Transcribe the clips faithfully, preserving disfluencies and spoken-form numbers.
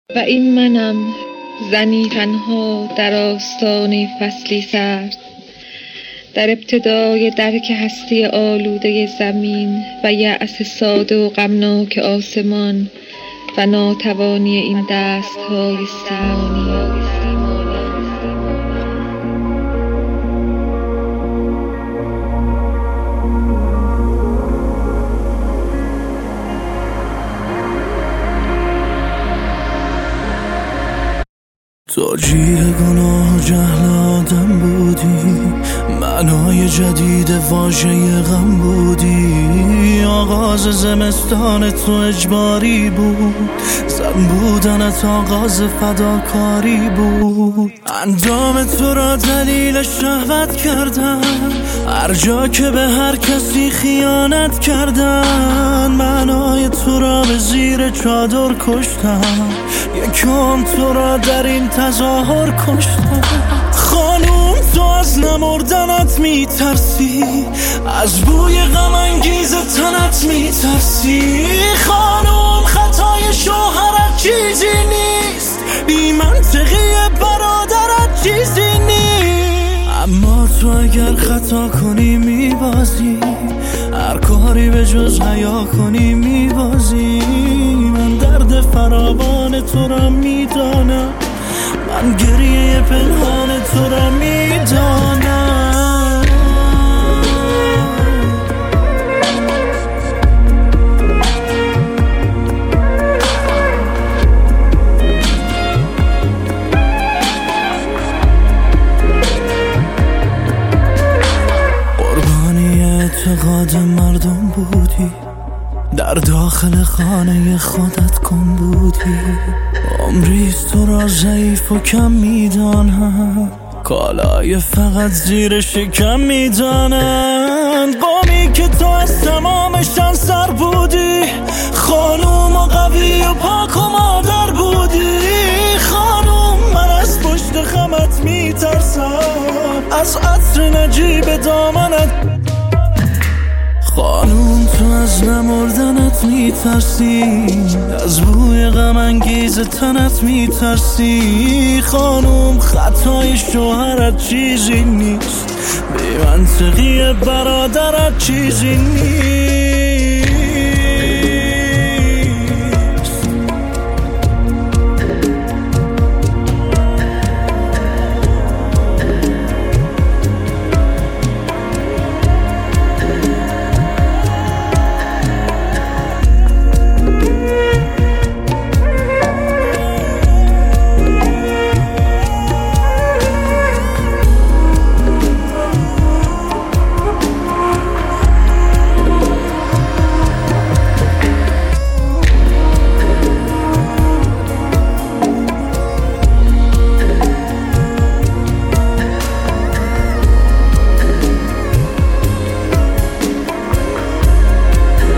و این منم، زنی تنها در آستانه فصلی سرد، در ابتدای درک هستی آلوده زمین و یأس ساده و غمناک آسمان و ناتوانی این دست‌های سیمانی. توجیه گناه و جهل آدم بودی، معنای جدید واژه غم بودی. آغاز زمستان تو اجباری بود، زن بودنت آغاز فداکاری بود. اندام تو را دلیل شهوت کردن، هر جا که به هر کسی خیانت کردن. معنای تو را به زیر چادر کشتن، یکم تو را در این تظاهر کشتن. خانوم تو از نمردنت میترسی، از بوی غم انگیز تنت میترسی. خانوم خطای شوهرت چیزی نیست، بی منطقی برادرت چیزی نیست. اما تو اگر خطا کنی میبازی، هر کاری به جز حیا کنی میبازی. من درد فراوان تو را میدانم، من گریه پنهان تو را میدانم. قربانی اعتقاد مردم بودی، در داخل خانه خودت کن بودی. عمریست تو را ضعیف و کم میدانن، کالای فقط زیر شکم میدانن. قومی که تو از تمامشان سر بودی، خانوم و قوی و پاک و مادر بودی. خانوم من از پشت خمت میترسم، از عطر نجیب دامنت. خانوم تو از نمردنت میترسی، از بوی غم انگیز تنت میترسی. خانوم خطای شوهرت چیزی نیست، بی منطقی برادرت چیزی نیست.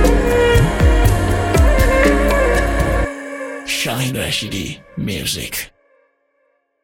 Shine Rashidi Music.